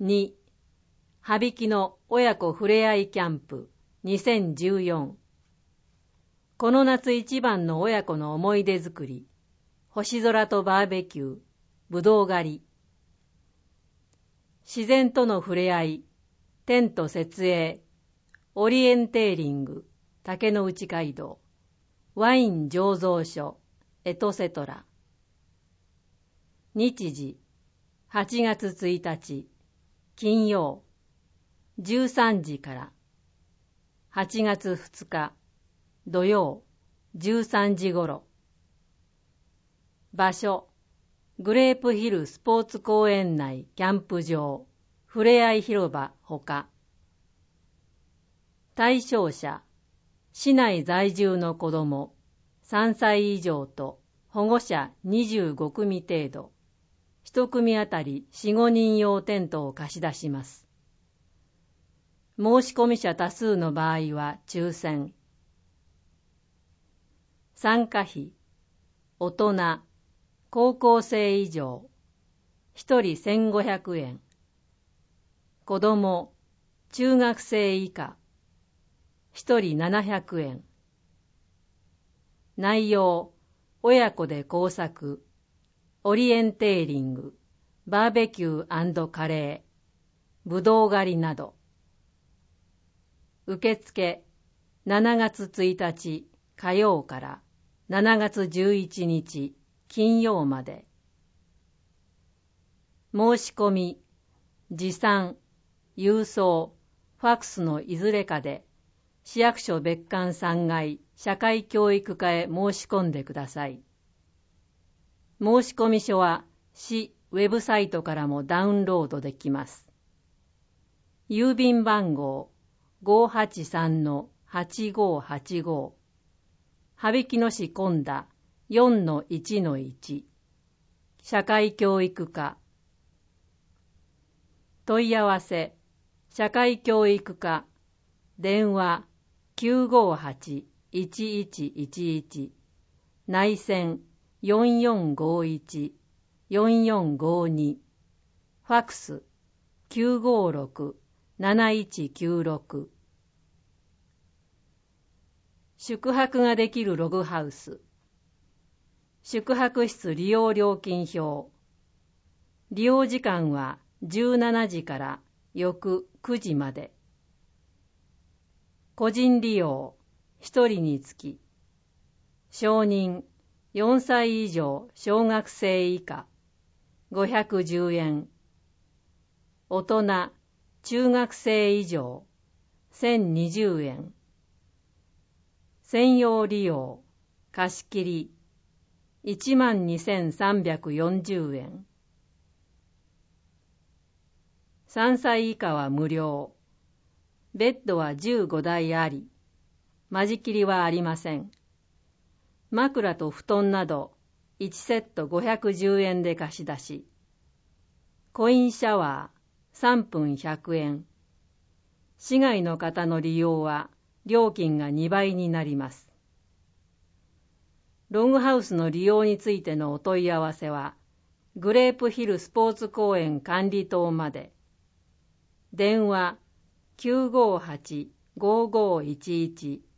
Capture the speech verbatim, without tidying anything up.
に、羽曳の親子ふれあいキャンプにせんじゅうよん。この夏一番の親子の思い出作り、星空とバーベキュー、ぶどう狩り。自然とのふれあい、テント設営、オリエンテーリング、竹の内街道、ワイン醸造所、エトセトラ。日時、はちがつついたち、金曜、じゅうさんじから。はちがつふつか、土曜、じゅうさんじごろ。場所、グレープヒルスポーツ公園内キャンプ場、ふれあい広場ほか。対象者、市内在住の子どもさんさい以上と保護者にじゅうごくみ程度、いち組あたりよん、ごにん用テントを貸し出します。申し込み者多数の場合は抽選。参加費、大人、高校生以上、ひとりせんごひゃくえん。子ども、中学生以下、ひとりななひゃくえん。内容、親子で工作、オリエンテーリング、バーベキュー&カレー、ぶどう狩りなど。受付、しちがつついたち火曜からしちがつじゅういちにち金曜まで。申し込み、持参、郵送、ファックスのいずれかで市役所別館さんがい社会教育課へ申し込んでください。申し込み書は市ウェブサイトからもダウンロードできます。郵便番号 ごーはちさんのはちごーはちご、羽曳野市今田 よんのいちのいち、社会教育課。問い合わせ、社会教育課、電話きゅうごはち いちいちいちいち、内線よんよんごいち よんよんごに、ファックスきゅうごろく なないちきゅうろく。宿泊ができるログハウス。宿泊室利用料金表。利用時間はじゅうしちじから翌くじまで。個人利用ひとりにつき。少人よんさい以上小学生以下ごひゃくじゅうえん。大人中学生以上せんにじゅうえん。専用利用貸し切りいちまんにせんさんびゃくよんじゅうえん。さんさい以下は無料。ベッドはじゅうごだいあり、間仕切りはありません。枕と布団などいちセットごひゃくじゅうえんで貸し出し。コインシャワーさんぷんひゃくえん。市外の方の利用は料金がにばいになります。ログハウスの利用についてのお問い合わせは、グレープヒルスポーツ公園管理棟まで。電話きゅうごはち ごーごーいちいち